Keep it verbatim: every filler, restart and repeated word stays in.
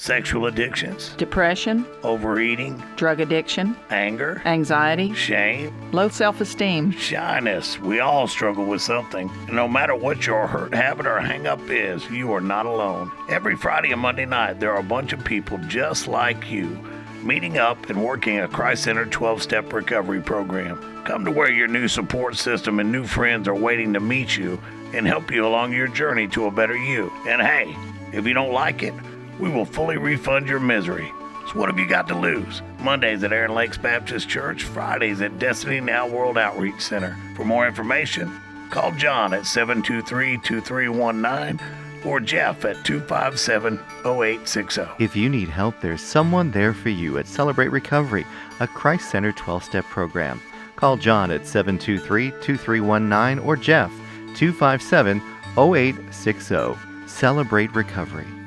sexual addictions, depression, overeating, drug addiction, anger, anxiety, shame, low self-esteem, shyness. We all struggle with something. And no matter what your hurt, habit, or hang-up is, you are not alone. Every Friday and Monday night, there are a bunch of people just like you meeting up and working a Christ-centered twelve-step recovery program. Come to where your new support system and new friends are waiting to meet you and help you along your journey to a better you. And hey, if you don't like it, we will fully refund your misery. So what have you got to lose? Mondays at Aaron Lakes Baptist Church, Fridays at Destiny Now World Outreach Center. For more information, call John at seven two three, two three one nine or Jeff at two five seven, oh eight six oh. If you need help, there's someone there for you at Celebrate Recovery, a Christ-centered twelve-step program. Call John at seven two three, two three one nine or Jeff two five seven, oh eight six oh. Celebrate Recovery.